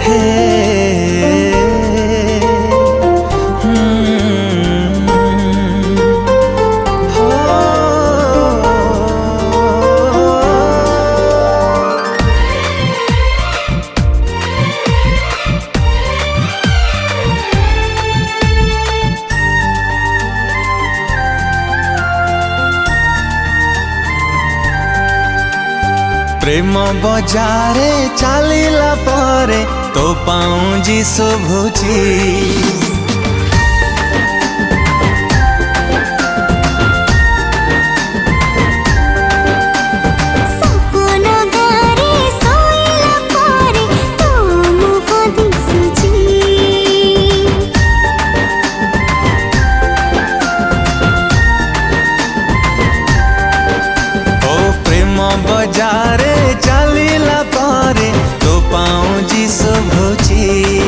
प्रेम बजारे चलिला परे तो पाऊँ शुभुची बजारे चलिला पारे तो पाऊँ शुभुची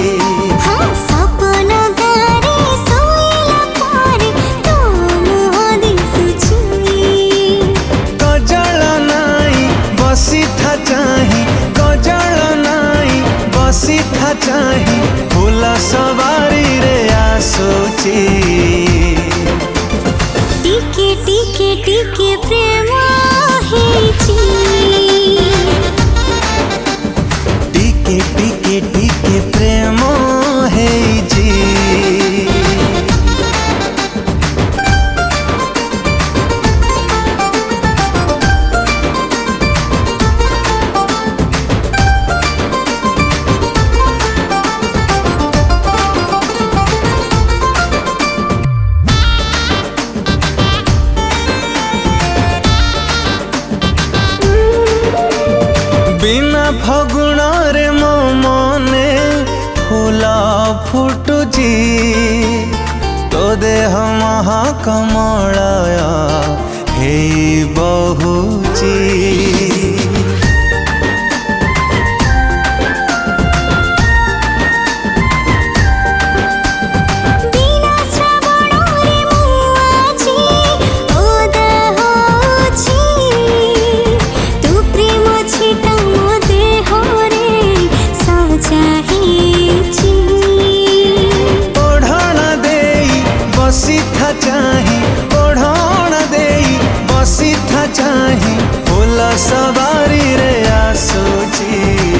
कजल नाई बसी था चाही कजल नाई बसी था चाही फूल सवारी रे आसुची टिके टिके टिके प्रेम टिके टिके टिके प्रेम हेजी बिना फगुण रे मो मने फूल फुटुची तो देह महाकमलय हे बहुची बसी था चाही ओढ़ण देई बसी था चाही फूल सवारी रे आसुची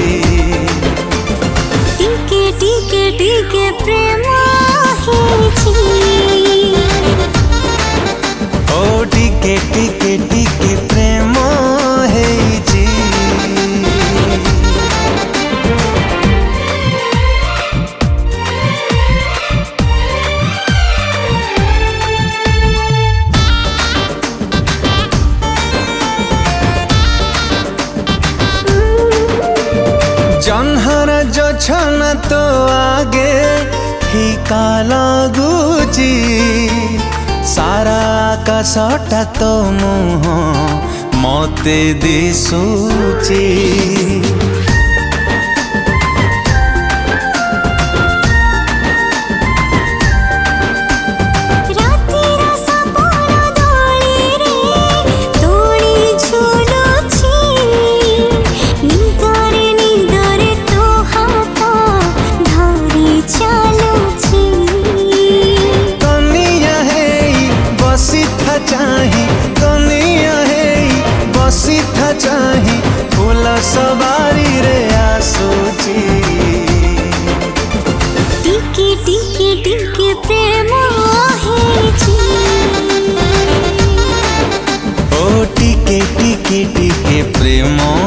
टिके टिके टिके प्रेम हेजी ओ टिके टिके टिके प्रेम हेजी जन्हर जो छन तो आगे फीका लगुची सारा आकाशटा तो मुह मते दिशुची चाही कनिया है बसी था चाही फूल सवारी रे आसुची टिके टिके टिके प्रेम हेजी ओ टिके टिके टिके प्रेम